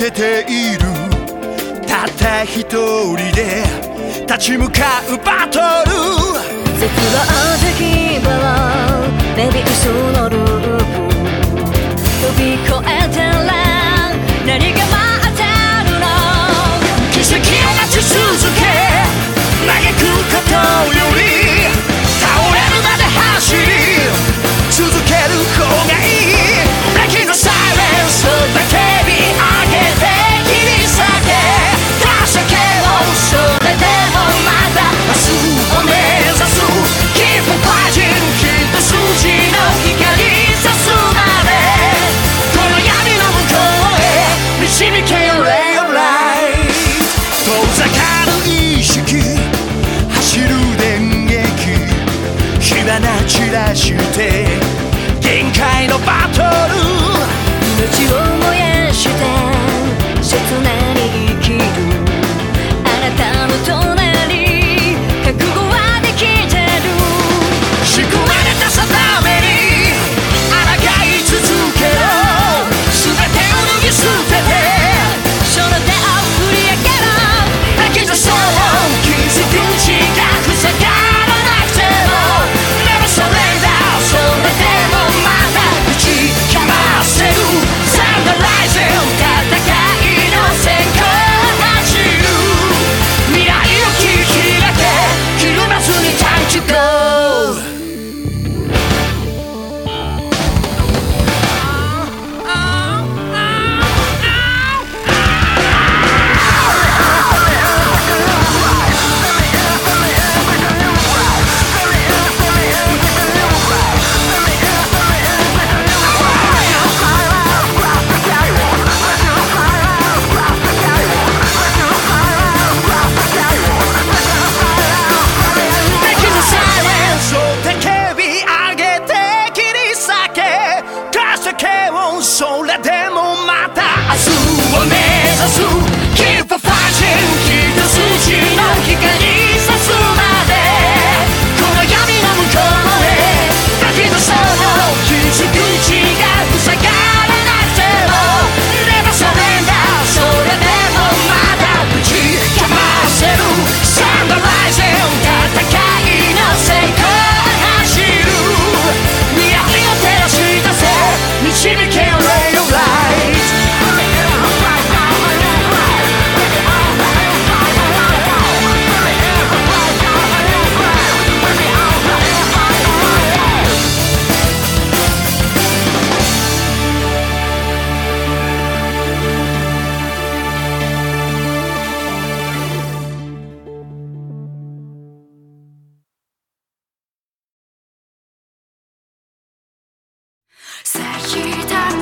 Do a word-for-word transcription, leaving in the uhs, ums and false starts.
けている。たった一人で立ち向かうバトル。 絶望的場はメビウスのループ。飛び越えたら何が待ってるの。 奇跡を待ち続け、嘆くことより倒れるまで走り続ける方がいい。Breaking the silence 叫び上げて切り裂け出しけを。それでもまだ明日を目指す。 Keep on fighting 一筋の光さすまでこの闇の向こうへ導けよ Ray of Light。 遠ざかる意識走る電撃火花散らして限界のバトル。 命を燃やして切なに生きるあなたの隣覚悟はできてる。 仕組まれた定めに抗い続けろ。全てを脱ぎ捨ててその手を振り上げろ。 泣き出そう気づく血が塞がらなくても Never surrender。 それでもまだ打ちかませる。 Sun rising 戦いの先行走る。未来を切り開けひるまずに Time to go。それでもまた明日を目指す。 Keep on fighting 一筋の光さすまでこの闇の向こうへ泣き出そう。気づく血が塞がらなくても Never surrender。 それでもまだ打ちかませる。 Sun rising 戦いの先行走る。未来を照らし出せ導けよ Ray of Light。 咲いた